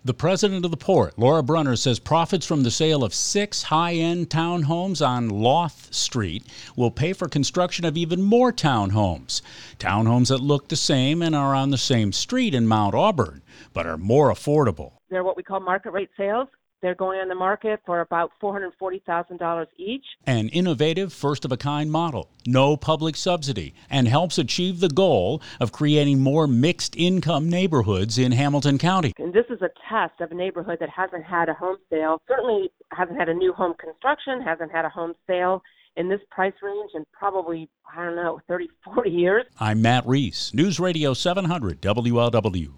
The president of the port, Laura Brunner, says profits from the sale of 6 high-end townhomes on Loth Street will pay for construction of even more townhomes. Townhomes that look the same and are on the same street in Mount Auburn, but are more affordable. They're what we call market rate sales. They're going on the market for about $440,000 each. An innovative, first-of-a-kind model, no public subsidy, and helps achieve the goal of creating more mixed-income neighborhoods in Hamilton County. And this is a test of a neighborhood that hasn't had a home sale, certainly hasn't had a new home construction, hasn't had a home sale in this price range in probably, 30, 40 years. I'm Matt Reese, News Radio 700 WLW.